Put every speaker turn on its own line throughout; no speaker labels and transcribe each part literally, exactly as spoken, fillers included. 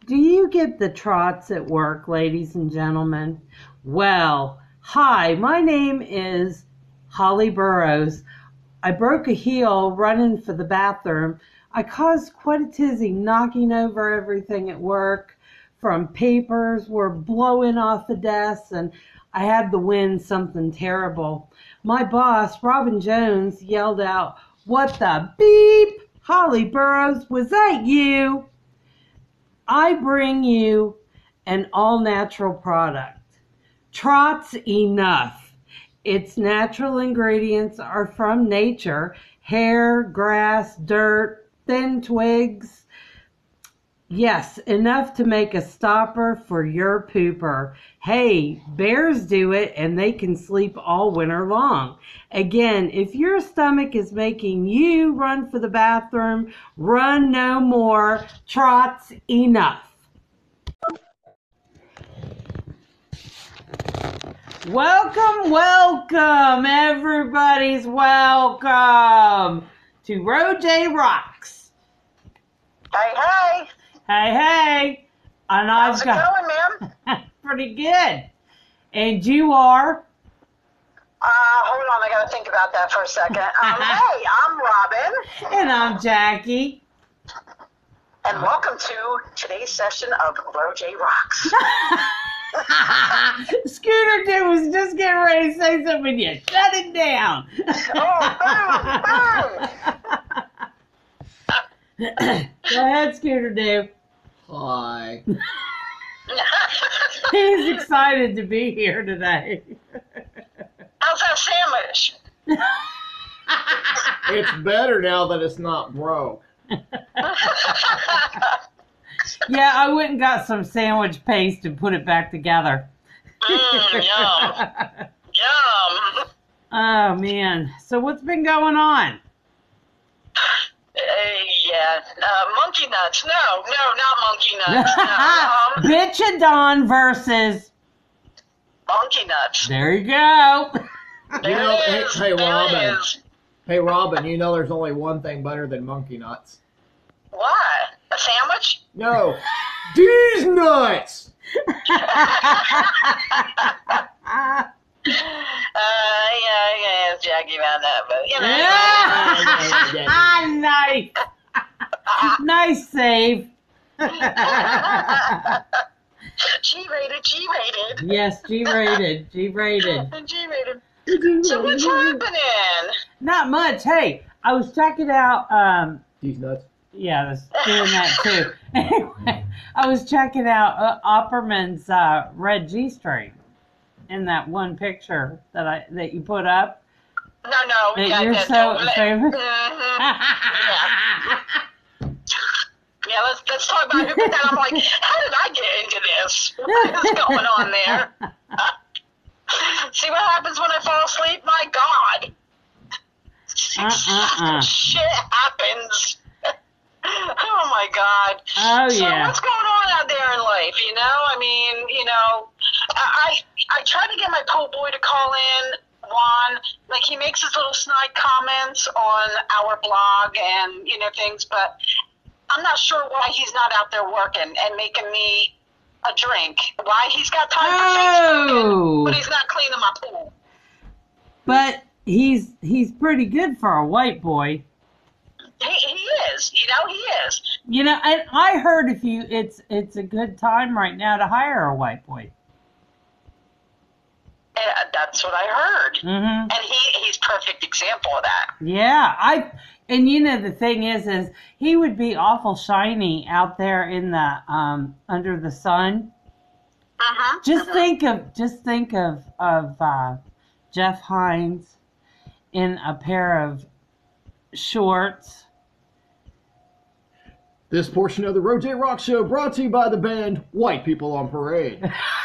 Do you get the trots at work, ladies and gentlemen? Well, hi, my name is Holly Burrows. I broke a heel running for the bathroom. I caused quite a tizzy, knocking over everything at work. From papers were blowing off the desks, and I had to win something terrible. My boss, Robin Jones, yelled out, "What the beep? Holly Burrows, was that you?" I bring you an all-natural product. Trot's Enough. Its natural ingredients are from nature: hair, grass, dirt, thin twigs. Yes, enough to make a stopper for your pooper. Hey, bears do it and they can sleep all winter long. Again, if your stomach is making you run for the bathroom, run no more. Trot's Enough. Welcome, welcome, everybody's welcome to Roger Rocks.
Hey, hey.
Hey, hey. And
How's
I've
it
got
going, ma'am?
pretty good. And you are?
Uh, hold on, I gotta think about that for a second. Um, hey, I'm Robin.
And I'm Jackie.
And welcome to today's session of Roger Rocks.
Scooter Dude was just getting ready to say something and you shut it down.
Oh, boom, boom.
Go ahead, Scooter Dude.
Hi.
He's excited to be here today.
How's that sandwich?
It's better now that it's not broke.
Yeah, I went and got some sandwich paste and put it back together.
Mmm, yum. Yum.
Oh, man. So what's been going on?
Uh, yeah, uh, monkey nuts. No, no, not monkey nuts. No, um,
Bitchadon versus...
monkey nuts.
There you go.
There
You know,
it
hey,
is.
hey,
there
Robin.
it is.
Hey, Robin, you know there's only one thing better than monkey nuts.
What? A sandwich?
No. These nuts!
Uh, yeah, yeah, Jackie found that, but you know.
Yeah. Ah, nice. Nice save.
G-rated, G-rated.
Yes, G-rated. G-rated.
G-rated. So what's happening?
Not much. Hey, I was checking out... Um,
These nuts.
yeah, I was doing that too. Anyway, I was checking out uh, Opperman's uh, red G-string in that one picture that I that you put up.
No, no,
That
yeah,
you're
that,
so
no, let-
famous.
Mhm. Yeah. Yeah, let's let's talk about who. And I'm like, how did I get into this? What is going on there? See what happens when I fall asleep? My God.
Uh-uh-uh.
Shit happens. Oh my God.
Oh,
so
yeah.
what's going on out there in life? You know, I mean, you know, I I tried to get my pool boy to call in. Juan, like he makes his little snide comments on our blog and you know things, but I'm not sure why he's not out there working and making me a drink. Why he's got time for
Oh.
Facebook, but he's not cleaning my pool.
But he's he's pretty good for a white boy.
He, he is, you know, he is.
You know, and I heard if you it's it's a good time right now to hire a white boy.
And that's what I heard.
Mm-hmm.
And he he's perfect example of that.
Yeah, I and you know the thing is, is he would be awful shiny out there in the um under the sun.
Uh-huh.
Just
uh-huh.
think of just think of of uh, Jeff Hines in a pair of shorts.
This portion of the Roger Rock Show brought to you by the band White People on Parade.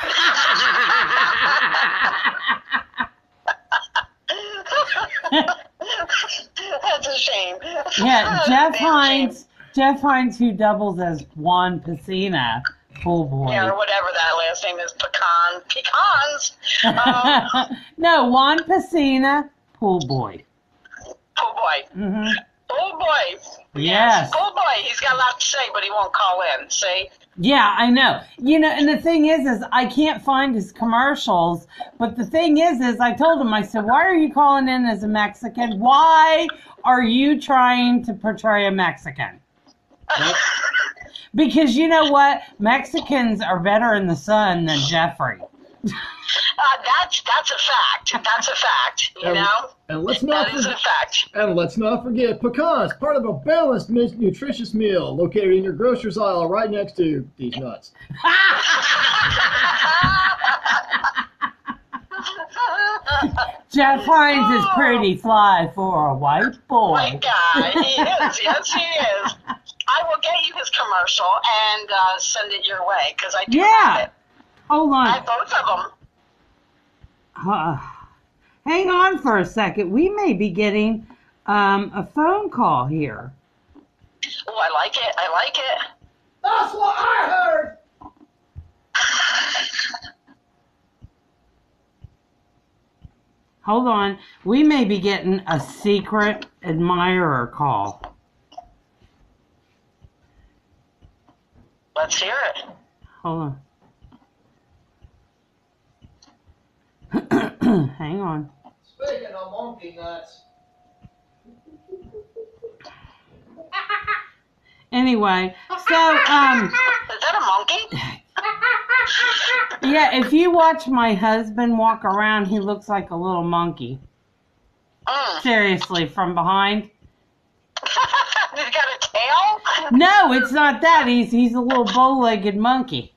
That's a shame.
Yeah, Jeff
Damn
Hines.
shame.
Jeff Hines, who doubles as Juan Pacina, pool boy.
Yeah, or whatever that last name is, pecan, pecans. Um,
No, Juan Pacina, pool boy.
oh boy.
hmm
Bold boy.
Yes.
Bold boy. He's got a lot to say, but he won't call in. See?
Yeah, I know. You know, and the thing is, is I can't find his commercials. But the thing is, is I told him, I said, why are you calling in as a Mexican? Why are you trying to portray a Mexican? Because you know what? Mexicans are better in the sun than Jeffrey.
Uh, that's that's a fact. That's a fact. You
And-
know,
And let's not
that is a
forget,
fact.
and let's not forget pecans, part of a balanced, mi- nutritious meal located in your grocer's aisle right next to these nuts.
Jeff Hines is pretty fly for a white boy.
White guy. He is. Yes, he is. I will get you his commercial and uh, send it your way because I do have
Yeah.
it.
Hold
I
on.
have both of them.
Uh, hang on for a second. We may be getting um, a phone call here.
Oh, I like it. I like it.
That's what I heard!
Hold on. We may be getting a secret admirer call.
Let's hear it.
Hold on. Hang on.
Speaking of monkey nuts.
Anyway, so um
Is that a monkey?
yeah, if you watch my husband walk around, he looks like a little monkey.
Mm.
Seriously, from behind.
He's got a tail?
No, it's not that. He's he's a little bow-legged monkey.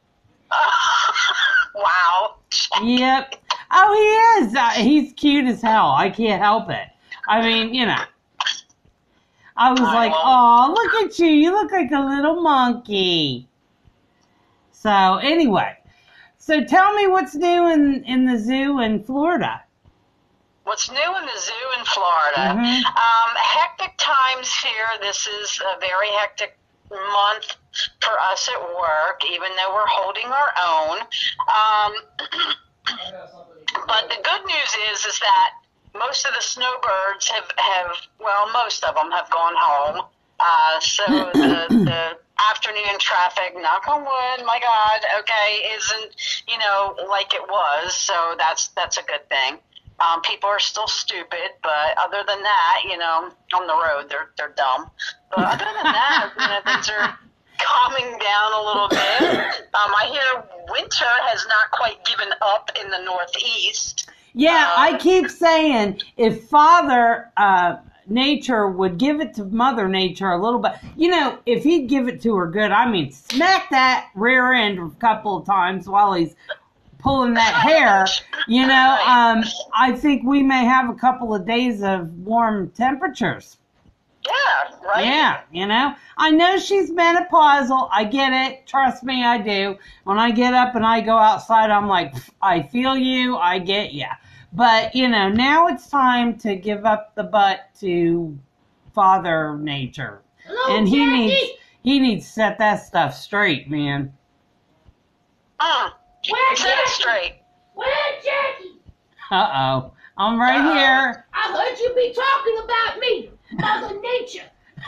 Wow.
Yep. Oh, he is. Uh, he's cute as hell. I can't help it. I mean, you know. I was
I
like,
won't.
oh, look at you. You look like a little monkey. So, anyway. So, tell me what's new in, in the zoo in Florida.
What's new in the zoo in Florida?
Mhm.
Um, hectic times here. This is a very hectic month for us at work, even though we're holding our own. Um, but the good news is, is that most of the snowbirds have, have well, most of them have gone home. Uh, so the, the afternoon traffic, knock on wood, my God, okay, isn't, you know, like it was. So that's, that's a good thing. Um, people are still stupid, but other than that, you know, on the road, they're, they're dumb. But other than that, you know, things are calming down a little bit. Um, I hear winter has not quite given up in the Northeast.
Yeah, I
Um,
keep saying if Father uh, Nature would give it to Mother Nature a little bit, you know, if he'd give it to her good, I mean, smack that rear end a couple of times while he's pulling that hair, you know, um, I think we may have a couple of days of warm temperatures.
Yeah, right?
Yeah, you know, I know she's menopausal. I get it. Trust me, I do. When I get up and I go outside, I'm like, I feel you. I get you. But, you know, now it's time to give up the butt to Father Nature.
Hello,
And he
Jackie.
needs he needs to set that stuff straight, man.
Mm.
Where's
Set it
Jackie?
straight.
Where's Jackie?
Uh-oh. I'm right
Uh-oh.
here.
I heard you be talking about me, Mother Nature.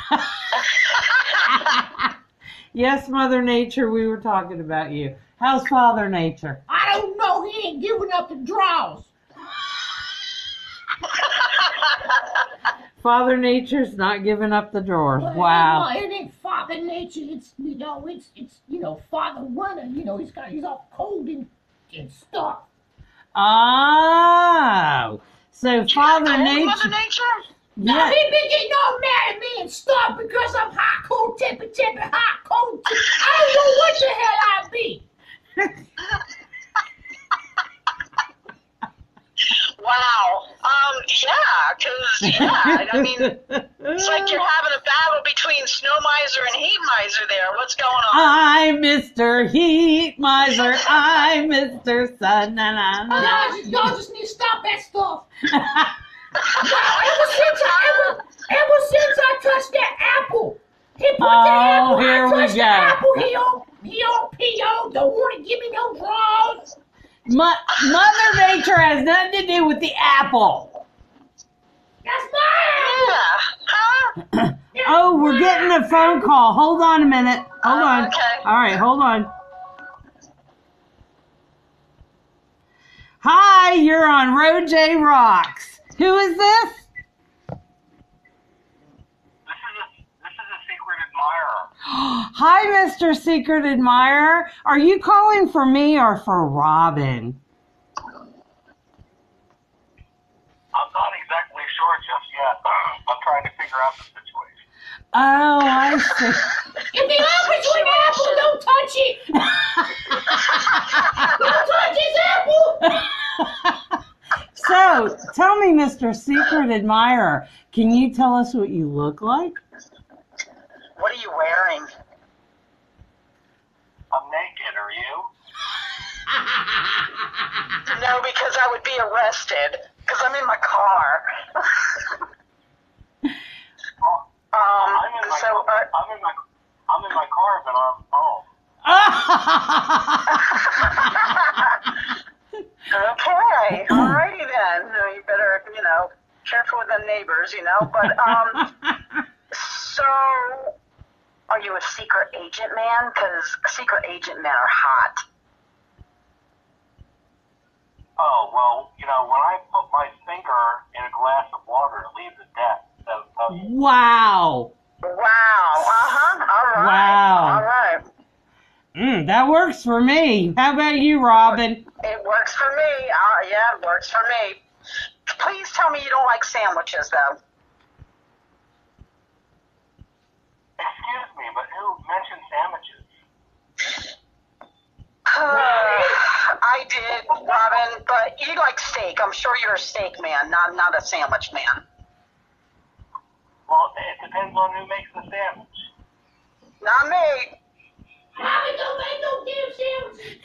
Yes, Mother Nature, we were talking about you. How's Father Nature?
I don't know. He ain't giving up the draws.
Father Nature's not giving up the drawers.
Well,
Wow.
It ain't, it ain't Father Nature. It's you know, it's it's you know, Father Winter. You know, he's got he's all cold and, and stuff.
Oh. So Father
Cold, Mother
Nature.
Nature?
No,
Yeah.
he been getting all mad at me and stuff because I'm hot, cold, temper, temper, hot, cold. Temper. I don't know what the hell I be.
Wow. Um, yeah, because, yeah, I mean, it's like you're having a battle between Snow Miser and Heat Miser there. What's going on?
I'm Mister Heat Miser. I'm Mister Sun. Na, na, na,
Y'all
na.
just, y'all just need to stop that stuff. ever since I ever, ever since I touched that apple, he put the
Oh,
apple.
here
I
we
touched the
go.
apple. He don't, he don't P O. Don't want to give me no draws.
Mo- Mother Nature has nothing to do with the apple.
That's my apple.
Yeah.
Oh, we're getting a phone call. Hold on a minute. Hold
Uh,
on.
okay.
All right, hold on. Hi, you're on Road J Rocks. Who is this?
This is a this is a secret admirer.
Hi, Mister Secret Admirer. Are you calling for me or for Robin?
I'm not exactly sure just yet. I'm trying to figure out the situation.
Oh, I see.
If the apple's with apple, don't touch it. Don't touch his apple.
So, tell me, Mister Secret Admirer, can you tell us what you look like?
What are you wearing?
I'm naked. Are you?
No, because I would be arrested. Because I'm in my car.
Oh,
um.
I'm in my
So. Uh,
I'm in my I'm in my car, but I'm home.
Okay. Alrighty then. So you better, you know, careful with the neighbors, you know. But um. So, are you a secret agent man? Because secret agent men are hot.
Oh well, you know when I put my finger in a glass of water, it leaves a dent. So, oh,
Wow.
Wow. Uh huh. All right.
Wow.
All right.
Mm, that works for me. How about you, Robin?
It works for me. Uh, yeah, it works for me. Please tell me you don't like sandwiches, though.
excuse me, but who mentioned sandwiches?
I did, Robin, but you like steak. I'm sure you're a steak man, not not a sandwich man.
Well, it depends on who makes the sandwich.
Not me.
Robin don't make no damn sandwiches.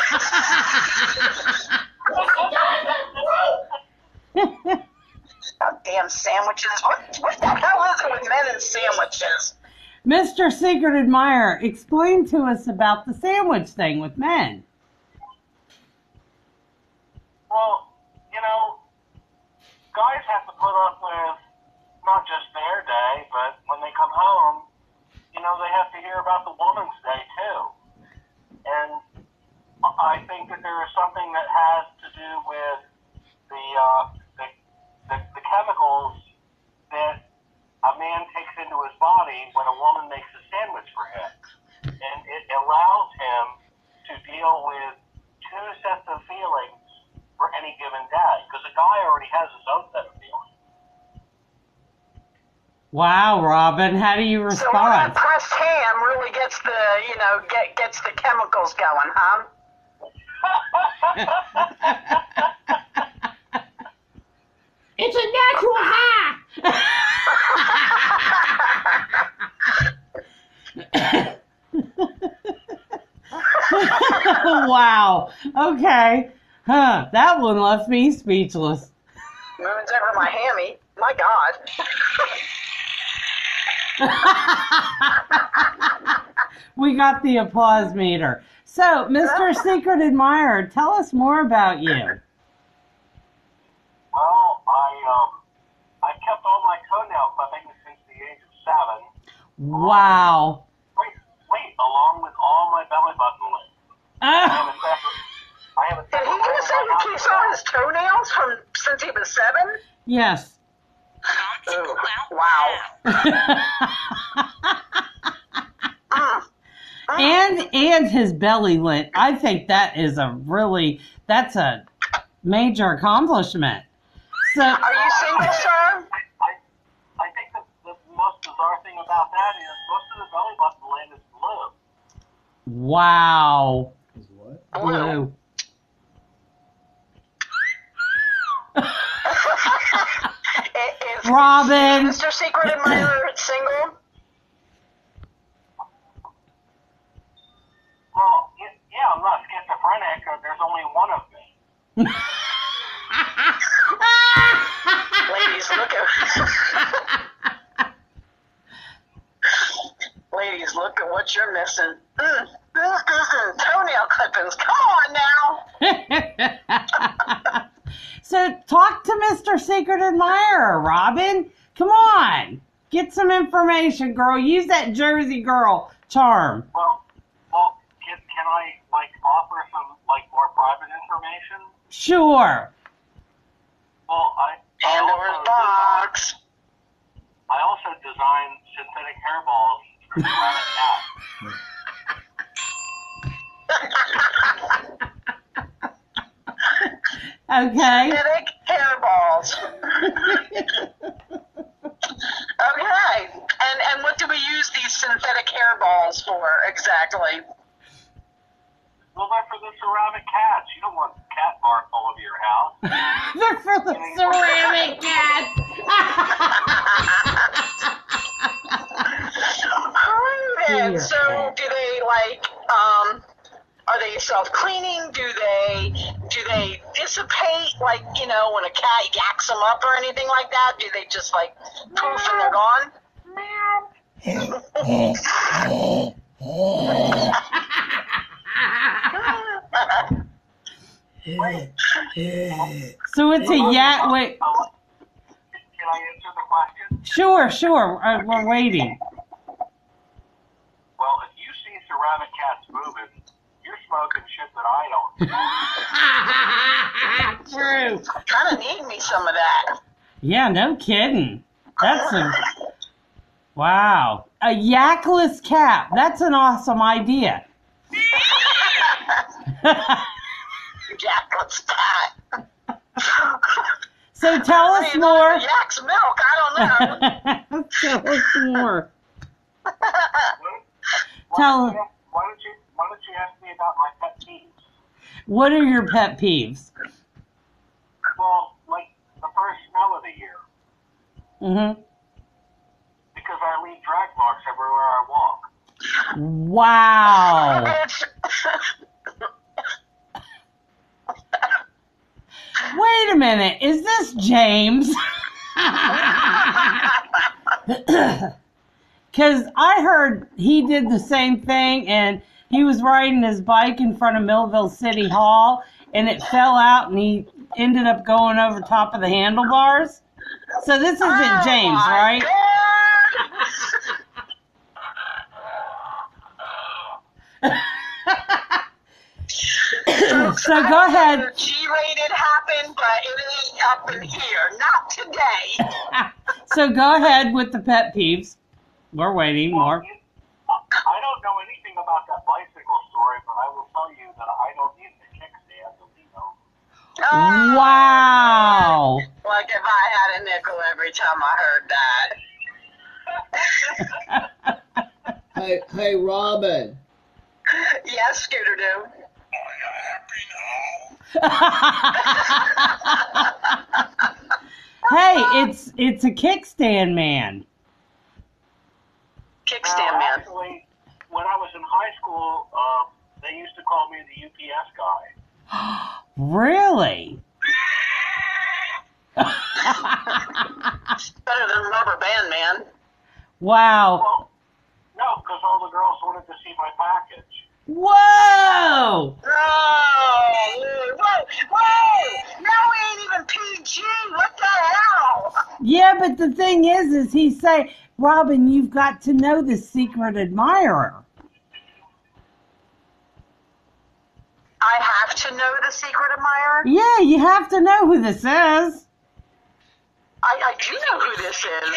Yes, he does, but broke.
Goddamn sandwiches. What, what the hell is it with men and sandwiches?
Mister Secret Admirer, explain to us about the sandwich thing with men.
Well, you know, guys have to put up with not just their day, but when they come home, you know, they have to hear about the woman's day too. And I think that there is something that has to do with the uh, the, the, the chemicals that a man takes into his body when a woman makes a sandwich for him. And it allows him to deal with two sets of feelings for any given day, because a guy already has his own set of feelings.
Wow, Robin, how do you
So all that
respond?
pressed ham really gets the, you know, get gets the chemicals going, huh?
It's a natural high.
Wow. Okay. Huh. That one left me speechless.
Moons over my hammy. My God.
We got the applause meter. So, Mister Secret Admirer, tell us more about you.
Well, I um, I kept all my toenail clippings since the age of seven.
Wow.
Wait, wait, along with all my belly button links. I have a
Ah,
separate. I have a
Did he
separate
just say he keeps all his toenails from since he was seven?
yes.
Ooh, wow. Mm.
and and his belly lint. I think that is a really that's a major accomplishment. So
Are you single, sir?
I, I, I think the, the most bizarre thing about that is most of the belly button land is blue.
wow.
Is what?
Blue.
Is
Robin.
Mister Secret Admirer single?
Well, y- yeah, I'm not schizophrenic. uh, There's only one of me.
Ladies, look at Ladies, look at what you're missing. Mm, mm, mm, mm. Toenail clippings. Come on now.
So talk to Mister Secret Admirer, Robin. Come on. Get some information, girl. Use that Jersey girl charm.
Well, well, can, can I, like, offer some, like, more private information?
Sure.
Well, I... I
Pandora's
also
box.
I also designed synthetic hairballs for ceramic cats.
Okay.
Synthetic hairballs. Okay. And and what do we use these synthetic hairballs for exactly?
Well, they're for the ceramic cats. You don't want cat bark all over your house.
They're for the ceramic cats.
And so do they like um are they self-cleaning? Do they do they dissipate like, you know, when a cat yaks them up or anything like that? Do they just like poof and they're gone?
So it's a yak. Wait.
Can I answer the question?
Sure, sure. Uh, we're waiting.
Well, if you see ceramic cats moving, you're smoking shit that I don't.
True.
Kind of need me some of that.
Yeah, no kidding. That's a wow. A yakless cat. That's an awesome idea.
Jackal's cat.
So tell us more.
Yak's milk. I don't know.
Tell us more.
Why
Tell.
don't you, why don't you why don't you ask me about my pet peeves?
What are your pet peeves?
Well, like the first snow of the year,
Mhm.
because I leave drag marks everywhere I walk.
Wow.
It's-
Wait a minute. Is this James? Because I heard he did the same thing, and he was riding his bike in front of Millville City Hall, and it fell out, and he ended up going over top of the handlebars. So this isn't
Oh,
James,
my
right?
God.
So go ahead.
G-rated happened, but it ain't up in here. Not today.
So go ahead with the pet peeves. We're waiting
Well,
more.
you- I don't know anything about that bicycle story, but I will tell you that I don't need the kickstand to lean over.
Oh,
Wow.
Like if I had a nickel every time I heard that.
Hey, hey, Robin.
Yes, Scooter Doo.
Hey, it's it's a kickstand man.
Kickstand
Uh,
man.
Actually, when I was in high school, uh, they used to call me the U P S guy.
Really?
Better than Rubber Band Man.
Wow.
Well, no, because all the girls wanted to see my package.
Whoa!
Oh, whoa, whoa! Now we ain't even P G. What the hell?
Yeah, but the thing is, is he say, Robin, you've got to know the secret admirer.
I have to know the secret admirer.
Yeah, you have to know who this is.
I, I do know who this is.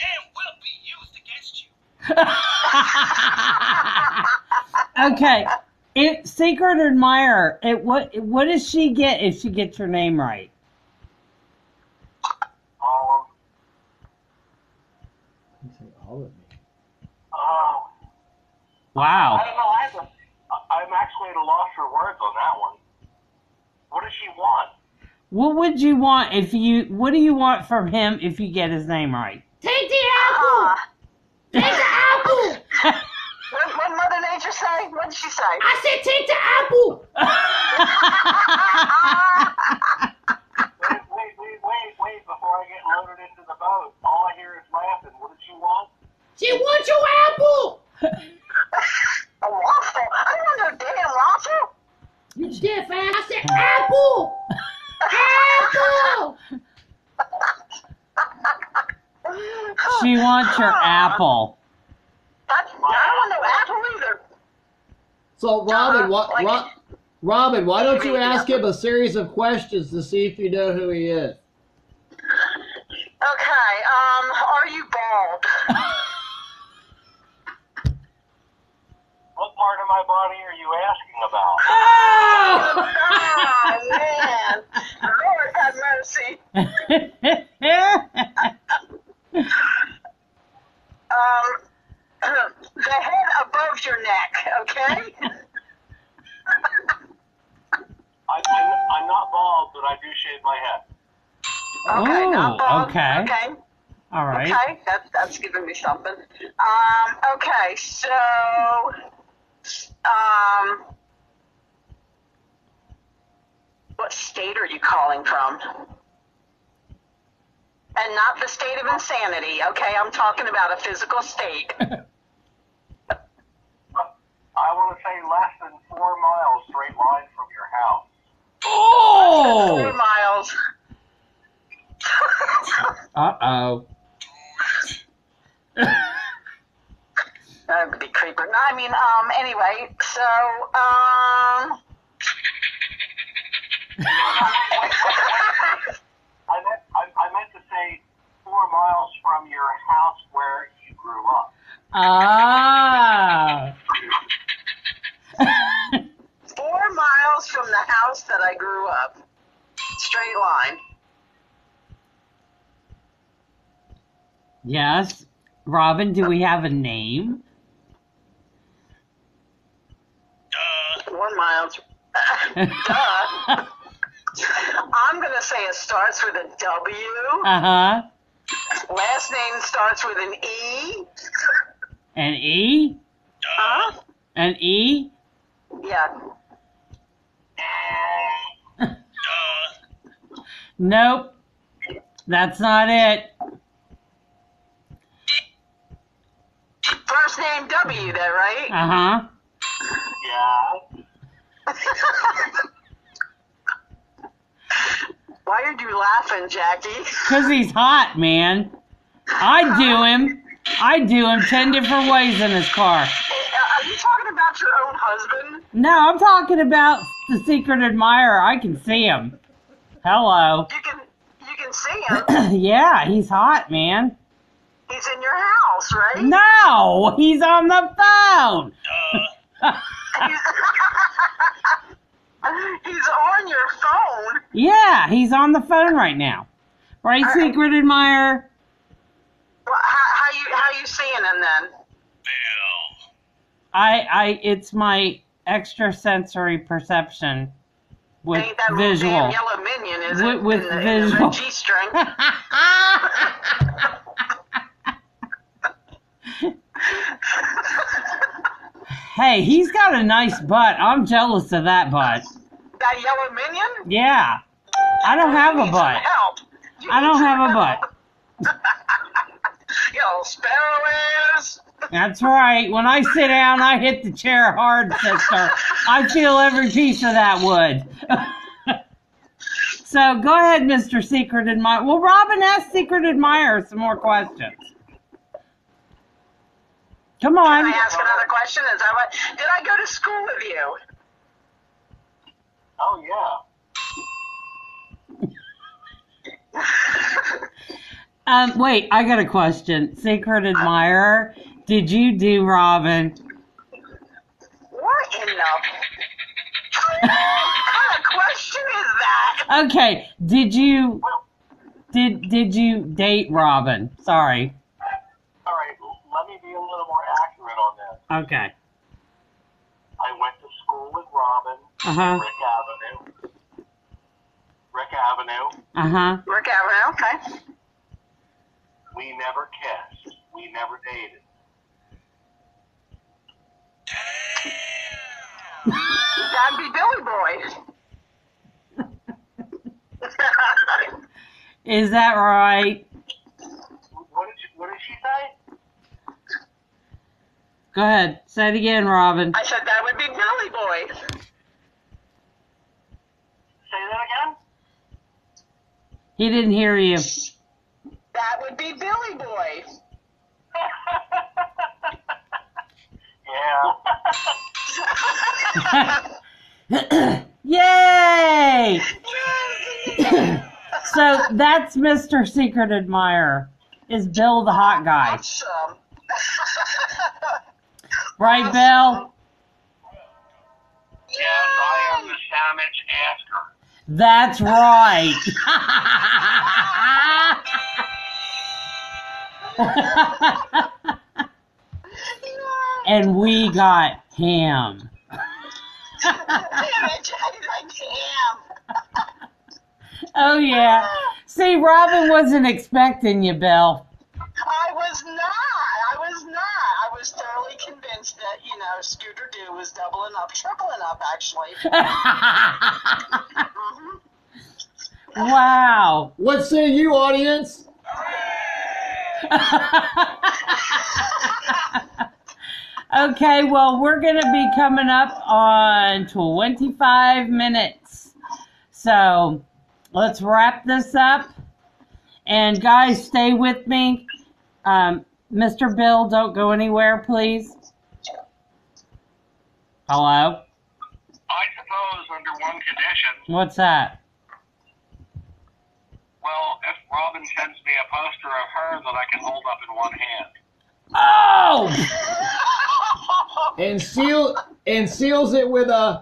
Okay, it secret admirer. It what what does she get if she gets your name right?
Um,
You say all of me.
uh,
Wow.
I don't know. I have a, I'm actually at a loss for words on that one. What does she want?
What would you want if you? What do you want from him if you get his name right?
Take the apple!
Uh,
Take the apple!
what what Mother Nature say? What did she say?
I said take the apple!
Wait, wait, wait, wait, wait, before I get loaded into the boat. All I hear is laughing. What did she want?
She wants your apple!
A waffle? I don't want no damn waffle.
You deaf ass. I said apple! Apple!
She wants your apple.
That's, I don't want no apple either.
So, Robin,
Uh-huh,
what,
like-
Ro- Robin, why don't you
Maybe,
ask
yeah.
him a series of questions to see if you know who he is?
Okay, um, are you bald?
What part of my body are you asking about?
Oh, man. Lord have mercy. Um, the head above your neck, okay?
I, I'm, I'm not bald, but I do shave my head.
Okay,
Oh,
not bald.
okay.
Okay.
All right.
Okay, that's that's giving me something. Um, okay, so, um, what state are you calling from? And not the state of insanity, okay? I'm talking about a physical state.
I want to say less than four miles straight line from your house.
Four
Oh.
miles.
Uh-oh.
That would be creeper. No, I mean, um, anyway, so, um,
I meant, I, I meant to say four miles from your house where you grew up.
Ah.
four miles from the house that I grew up. Straight line.
Yes. Robin, do we have a name?
Four miles. Duh. I'm going to say it starts with a W.
Uh-huh.
Last name starts with an E.
An E?
Huh?
An E?
Yeah.
Nope. That's not it.
First name W, there, right?
Uh-huh.
Yeah.
Why are you laughing, Jackie?
Because he's hot, man. I do him. I do him ten different ways in his car.
Are you talking about your own husband?
No, I'm talking about the secret admirer. I can see him. Hello.
You can you can see him.
Yeah, he's hot, man.
He's in your house, right?
No, he's on the phone.
He's, he's on your phone.
Yeah, he's on the phone right now. Right, secret admirer?
Well, how, how you how you seeing him then?
I, I, it's my extrasensory perception with
Ain't that little
visual.
damn yellow minion, is
With-
it?
with
in the, in the
visual.
red G-string.
Hey, he's got a nice butt. I'm jealous of that butt.
That yellow minion?
Yeah. I don't have
You
a
need
butt.
some help. You
I
need
don't
some
have a
help.
butt.
Yo, sparrows.
That's right. When I sit down, I hit the chair hard, sister. I feel every piece of that wood. So go ahead, Mister Secret Admirer. Well, Robin asked Secret Admirer some more questions. Come
Can
on.
I ask another question? Is that what? Did I go to school with you?
Oh, yeah.
Um, wait, I got a question. Secret Admirer, did you do Robin?
What in the? What kind of question is that?
Okay, did you did did you date Robin? Sorry.
All right, let me be a little more accurate on this.
Okay.
I went to school with Robin,
Uh-huh.
Rick Avenue. Rick Avenue.
Uh-huh.
Rick Avenue, okay.
We never kissed. We never dated.
That'd be Billy Boy.
Is that right?
What did, you, what did she say?
Go ahead. Say it again, Robin.
I said that would be Billy Boy.
Say that again?
He didn't hear you.
That would be Billy Boy.
Yeah.
Yay! So that's Mister Secret Admirer. Is Bill the hot guy?
Awesome.
Right, Bill?
Yes, I am the Samich Asker.
That's right. And we got ham. Oh, yeah. See, Robin wasn't expecting you, Bill.
I was not. I was not. I was thoroughly convinced that, you know, Scooter Doo was doubling up, tripling up, actually. Mhm.
Wow.
What say you, audience?
Okay, well, we're going to be coming up on twenty-five minutes. So let's wrap this up. And guys, stay with me. Um, Mister Bill, don't go anywhere, please. Hello?
I suppose under one condition.
What's that?
Well, if Robin sends me a poster of her that I can hold up in one hand.
Oh!
And seal and seals it with a.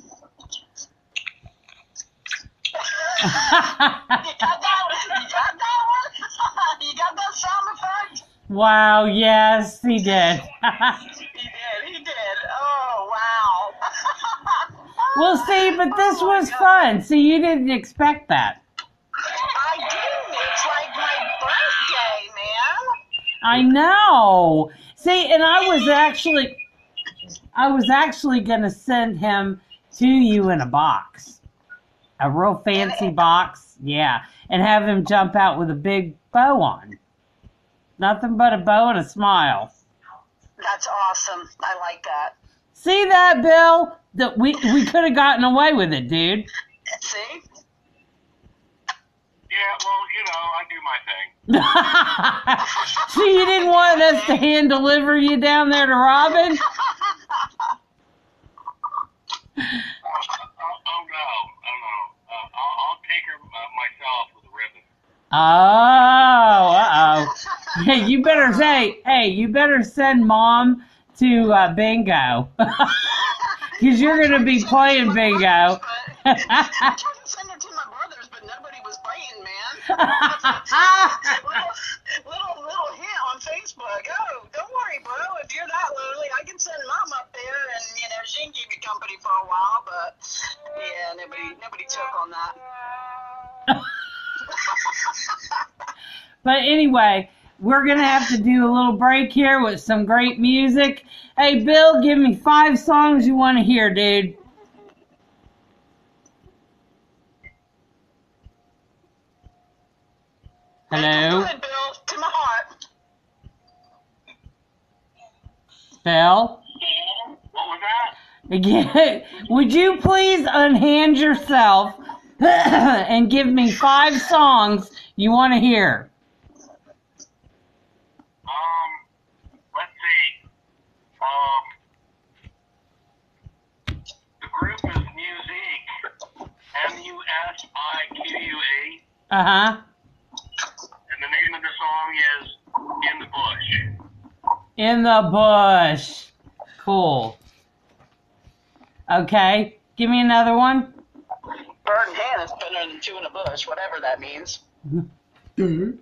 You got that? You got that one? You got that sound effect?
Wow, yes, he did.
He did. He did. Oh, wow.
Well, see, but this was fun. See, you didn't expect that.
I didn't. It's like my birthday, man.
I know. See, and I was actually, I was actually going to send him to you in a box. A real fancy box. Yeah. And have him jump out with a big bow on. Nothing but a bow and a smile.
That's awesome. I like that.
See that, Bill? That we, we could have gotten away with it, dude.
See?
Yeah, well, you know, I do my thing.
So you didn't want us to hand deliver you down there to Robin?
Oh, oh, oh no, oh no. Uh, I'll, I'll take her uh, myself with a ribbon.
Oh, uh-oh. Hey, you better say, hey, you better send Mom to uh, bingo. Because you're going to be playing bingo.
I tried to send her to my brother's, but nobody was playing, man. little, little, little hint on Facebook. Oh, don't worry, bro. If you're that lonely, I can send Mom up there, and, you know, she can keep you company for a while, but, yeah, nobody, nobody took on that.
But anyway, we're going to have to do a little break here with some great music. Hey, Bill, give me five songs you want to hear, dude. Hello?
Good, Bill. To my heart.
Bill?
What was that?
Again, would you please unhand yourself and give me five songs you want to hear?
Um, let's see. Um, the group is Musique. M U S I Q U E.
Uh-huh.
And the name of the song is In the Bush.
In the bush. Cool. Okay. Give me another one.
Bird in hand is better than two in a bush, whatever that means.
Dude.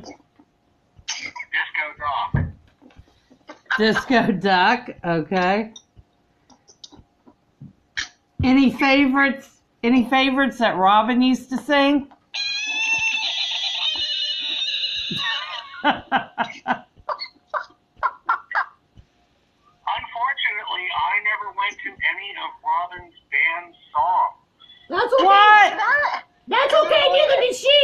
Disco Drop.
Disco Duck. Okay. Any favorites? Any favorites that Robin used to sing?
Unfortunately, I never went to any of Robin's band songs.
That's okay.
What?
That's okay, neither did she.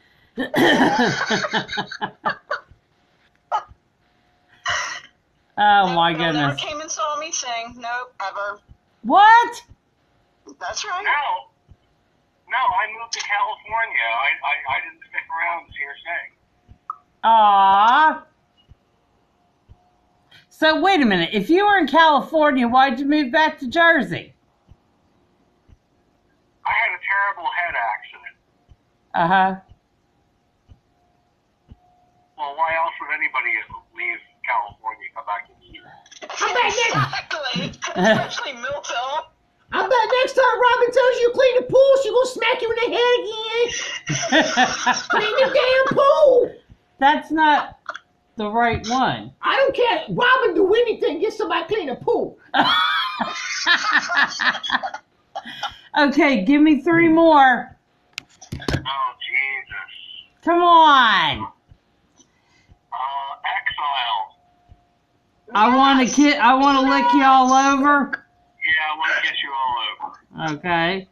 Oh my
Bill never
goodness.
came and saw me sing. Nope, ever.
What?
That's right.
No. No, I moved to California. I, I, I didn't stick around to see her sing.
Aww. So wait a minute. If you were in California, why'd you move back to Jersey?
I had a terrible head accident.
Uh huh.
Well, why else would anybody leave California and come back to New York?
I bet next,
Exactly. Especially Milton.
I bet next time Robin tells you to clean the pool, she gonna smack you in the head again. Clean the damn pool.
That's not the right one.
I don't care. Robin do anything, get somebody clean the pool.
Okay, give me three more.
Oh, Jesus.
Come on.
Uh, Exile.
I want to ki- I want to lick you all over.
Yeah, I want to get you all over.
Okay.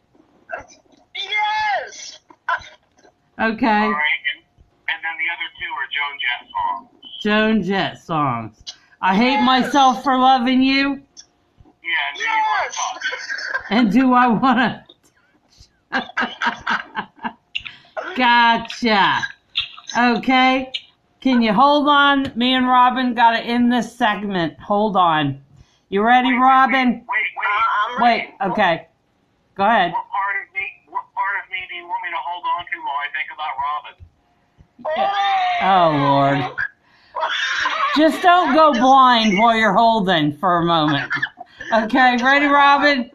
Yes.
Okay.
All right, and, and then the other two are Joan Jett songs.
Joan Jett songs. I hate myself for loving you.
Yeah, and do you
Yes.
want to
And do I want to? Gotcha. Okay. Can you hold on? Me and Robin got to end this segment. Hold on. You ready, Robin?
Wait, wait.
Uh, I'm ready.
Wait. Okay. Go ahead.
What part of me? What part of me do you want me to hold on to while I think about Robin?
Oh, Lord. Just don't go blind while you're holding for a moment. Okay, ready, Robin?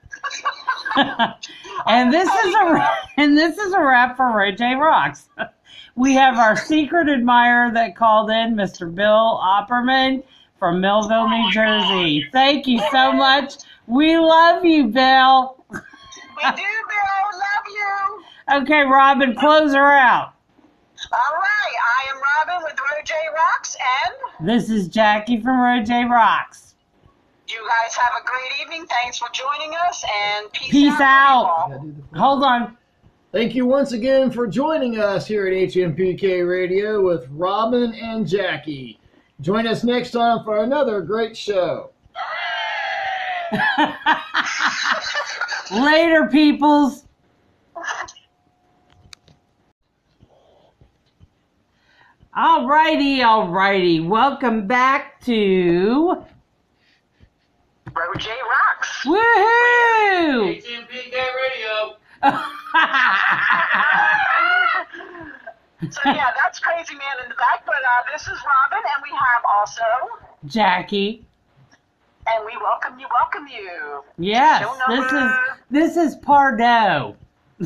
and this is a and this is a wrap for Ray J Rocks. We have our secret admirer that called in, Mister Bill Opperman from Millville, New Jersey. Thank you so much. We love you, Bill.
We do, Bill. Love you.
Okay, Robin, close her out.
All right. I am Robin with J Rocks, and
This is Jackie from Ray J Rocks.
you guys have a great evening. Thanks for joining us, and peace,
Peace out.
out.
Gotta do the-
Hold on.
Thank you once again for joining us here at H M P K Radio with Robin and Jackie. Join us next time for another great show.
Later, peoples. Alrighty, alrighty. Welcome back to
J Rocks.
Woohoo!
H M P K Radio.
So yeah, that's Crazy Man in the back, but uh, this is Robin, and we have also,
Jackie.
and we welcome you, welcome you.
Yes,
Show
this is
number-
this is Pardo.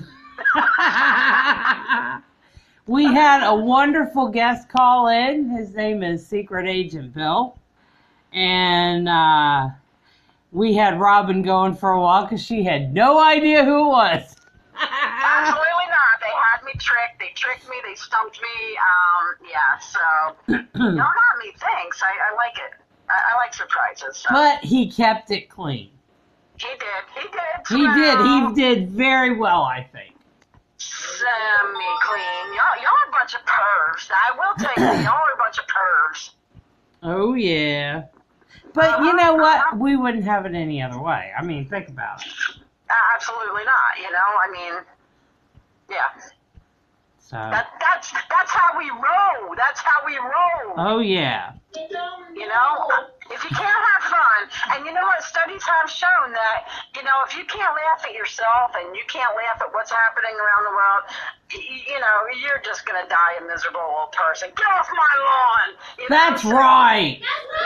We had a wonderful guest call in. His name is Secret Agent Bill, and uh, we had Robin going for a while because she had no idea who it was.
Absolutely not. They had me tricked. They tricked me. They stumped me. Um, yeah. So y'all got me. Thanks. I, I like it. I, I like surprises. So.
But he kept it clean.
He did. He did.
He did.
So,
He did very well, I think.
Semi-clean. Y'all, y'all are a bunch of pervs. I will tell you, y'all are a bunch of pervs.
Oh, yeah. But you know what? We wouldn't have it any other way. I mean, think about it.
Uh, absolutely not. You know, I mean, yeah.
So,
That that's that's how we roll. That's how we roll.
oh, yeah.
You know, if you can't have fun, and you know what, studies have shown that, you know, if you can't laugh at yourself and you can't laugh at what's happening around the world, y- you know, you're just going to die a miserable old person. Get off my lawn! You know?
That's
So,
right.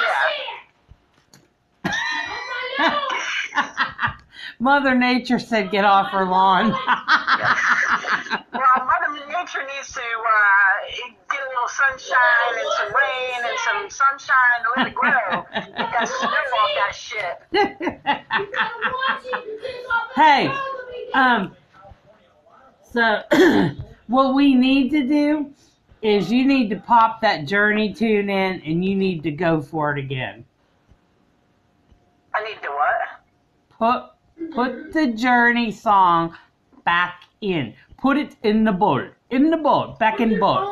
Yeah.
Mother Nature said get off her lawn.
Well, Mother Nature needs to uh, get a little sunshine and some rain and some sunshine to let it grow. Get that snow off that shit.
Hey, um, so what we need to do is you need to pop that Journey tune in and you need to go for it again.
I need to what?
Put put the Journey song back in. Put it in the bowl. In the bowl. Back in the bowl.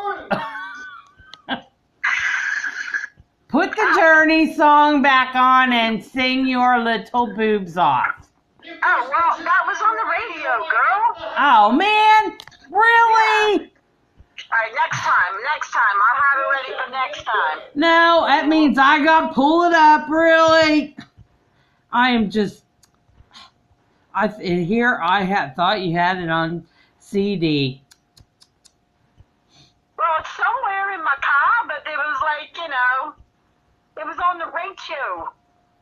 Put the Journey song back on and sing your little boobs off.
Oh, well, that was on the radio, girl.
Oh, man. Really?
right, next time, next time. I'll have it ready for next time.
No, that means I got pull it up, really. I am just, I here I had thought you had it on C D.
Well, it's somewhere in my car, but it was like, you know, it was on the radio.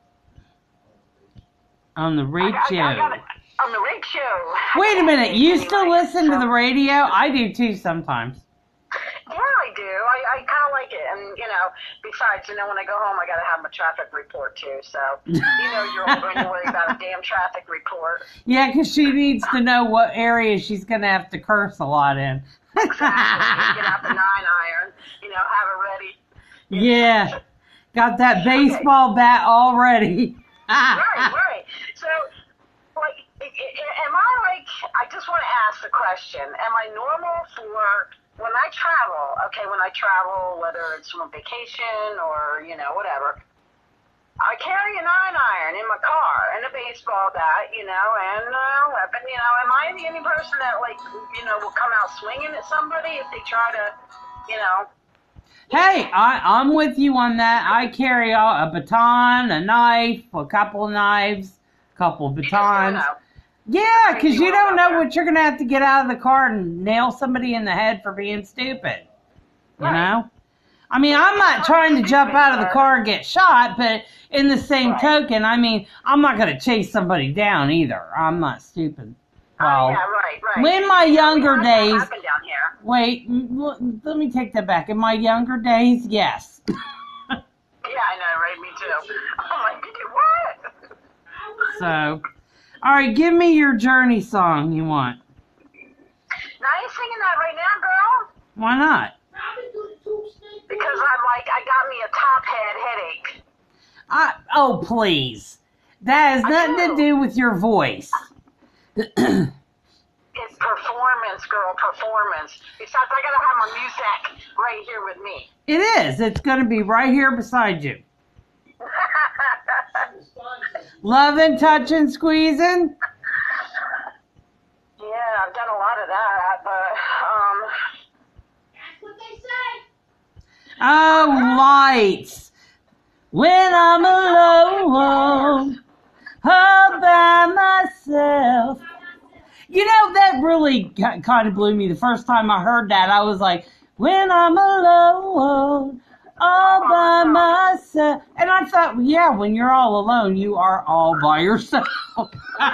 On the radio.
I, I, I got it on the radio.
Wait a minute, you
Anyway,
still listen
so,
to the radio? I do too sometimes.
Yeah, I do. I, I kind of like it. And, you know, besides, you know, when I go home, I got to have my traffic report, too. So, you know, you're all going to worry about a damn traffic report.
Yeah, because she needs to know what area she's going to have to curse a lot in.
Exactly. Get out the nine iron, you know, have it ready.
Yeah, got that baseball bat all ready.
Right, right. So, like, i- i- am I like, I just want to ask the question, am I normal for when I travel, okay, when I travel, whether it's on vacation or, you know, whatever, I carry a nine iron in my car and a baseball bat, you know, and a weapon, you know, am I the only person that, like, you know, will come out swinging at somebody if they try to, you know?
Hey, I, I'm with you on that. I carry a, a baton, a knife, a couple of knives, a couple of
You just don't
batons.
know.
Yeah, because you don't know what you're going to have to get out of the car and nail somebody in the head for being stupid. You
Right.
know? I mean, I'm not trying to jump out of the car and get shot, but in the same
Right.
token, I mean, I'm not going to chase somebody down either. I'm not stupid.
Oh,
Well,
yeah, right, right.
in my
You know,
younger
we have that
days,
happen down here.
wait, m- l- let me take that back. In my younger days, yes.
Yeah, I know, right? Me too. I'm like, you did what?
So, all right, give me your Journey song you want.
Now, I ain't singing that right now, girl,
Why not?
because I'm like, I got me a top head headache.
I, oh, please. That has
I
nothing to
know.
do with your voice.
It's performance, girl, performance. Besides, I gotta have my music right here with me.
It is. It's going to be right here beside you. Loving, touching, squeezing.
Yeah, I've done a lot of that, but, um,
That's what they say.
Oh, lights. When I'm alone, all by myself. You know, that really kind of blew me the first time I heard that. I was like, when I'm alone, all by myself. And I thought, well, yeah, when you're all alone, you are all by yourself.
it's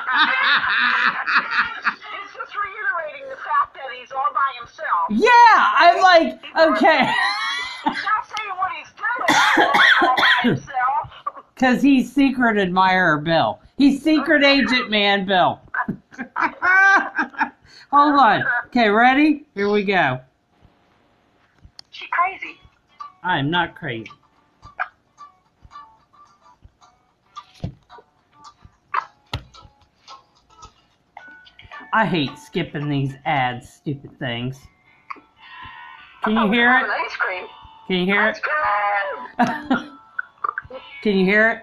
just reiterating the fact that he's all by himself.
Yeah, I'm like, okay.
He's not saying what he's doing. He's all by himself.
Because he's secret admirer Bill. He's secret agent man Bill. Hold on. Okay, ready? Here we go.
She crazy.
I'm not crazy. I hate skipping these ads, stupid things. Can you hear
Having
it?
ice cream.
Can you hear
Ice
it?
cream.
Can you hear it?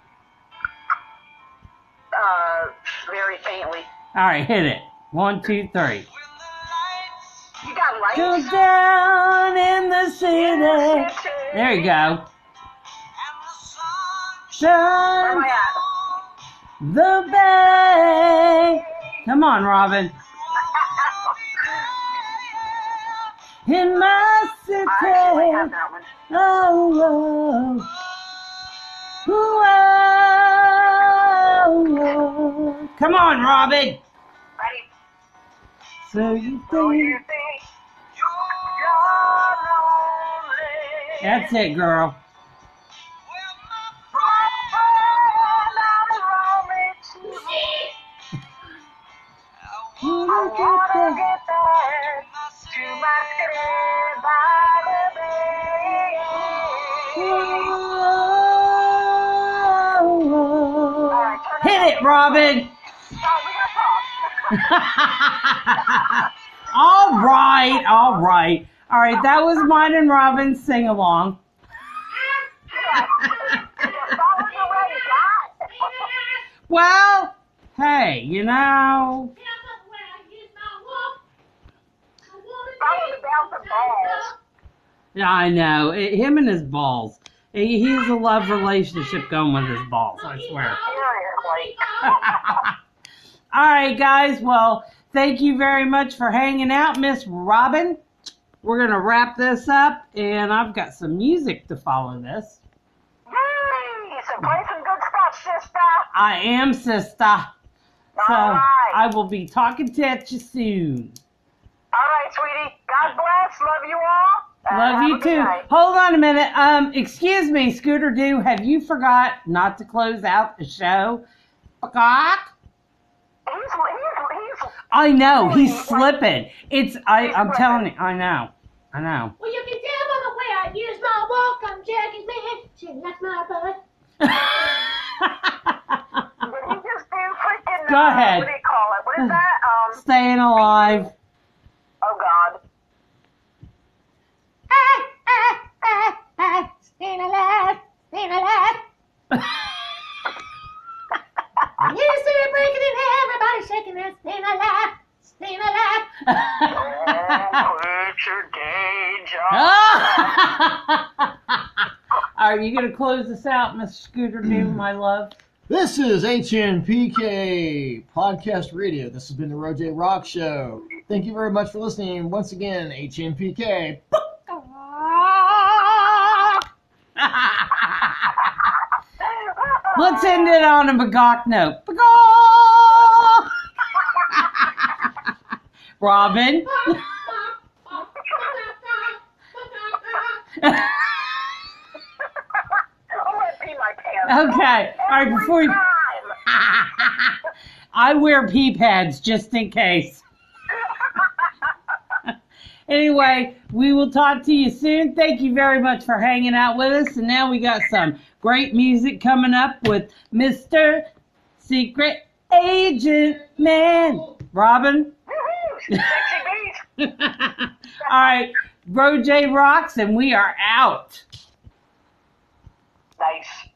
Uh, very faintly.
All right, hit it. One, two, three.
You got lights?
Go down in the city. There you go.
Where
Shine
am I at?
the bay. Come on, Robin. In my city.
I actually like that one.
Oh, oh, oh, oh. Come on, Robin.
Ready?
So you
So you
think
think you're lonely?
that's it, girl.
I wanna get back to my city by the bay.
Hit it, Robin.
Oh, we gotta talk.
All right, all right. All right, that was mine and Robin's sing along. Well, hey, you know.
Follow the bouncing balls.
Yeah, I know. It, him and his balls. He, he has a love relationship going with his balls, I swear.
Seriously.
All right, guys. Well, thank you very much for hanging out, Miss Robin. We're going to wrap this up, and I've got some music to follow this.
Yay! So play some good stuff, sister.
I am, sister. So
All right.
I will be talking to you soon.
All right, sweetie. God bless. Love you all. and
Love
have
you
a good
too.
night.
Hold on a minute. Um, excuse me, Scooter Doo. Have you forgot not to close out the show? Forgot?
He's, he's, he's,
I know he's
Really?
slipping. It's I.
He's
I'm telling you.
slipping.
I know. I know.
Well, you can tell by the way I use my walk. I'm Jackie's man. She likes my butt.
did he just do freaking,
Go
uh,
ahead.
what do you call it? What is that? Um,
Staying alive.
oh, God.
Ah, ah, ah, ah. Staying alive. Staying alive. You see it breaking in half. Everybody shaking and staying alive. Staying alive.
Oh, quit your day job.
Are you going to close this out, Miss Scooter Doo, my love?
This is H N P K Podcast Radio. This has been the Roger Rock Show. Thank you very much for listening. Once again, H N P K.
Let's end it on a Bagok note. Bagok! Robin?
I'm going to pee my pants.
Okay. All right,
Every
before you...
time.
I wear pee pads just in case. Anyway, we will talk to you soon. Thank you very much for hanging out with us. And now we got some great music coming up with Mister Secret Agent Man. Robin?
Woohoo! Sexy beast.
All right. Roger rocks, and we are out.
Nice.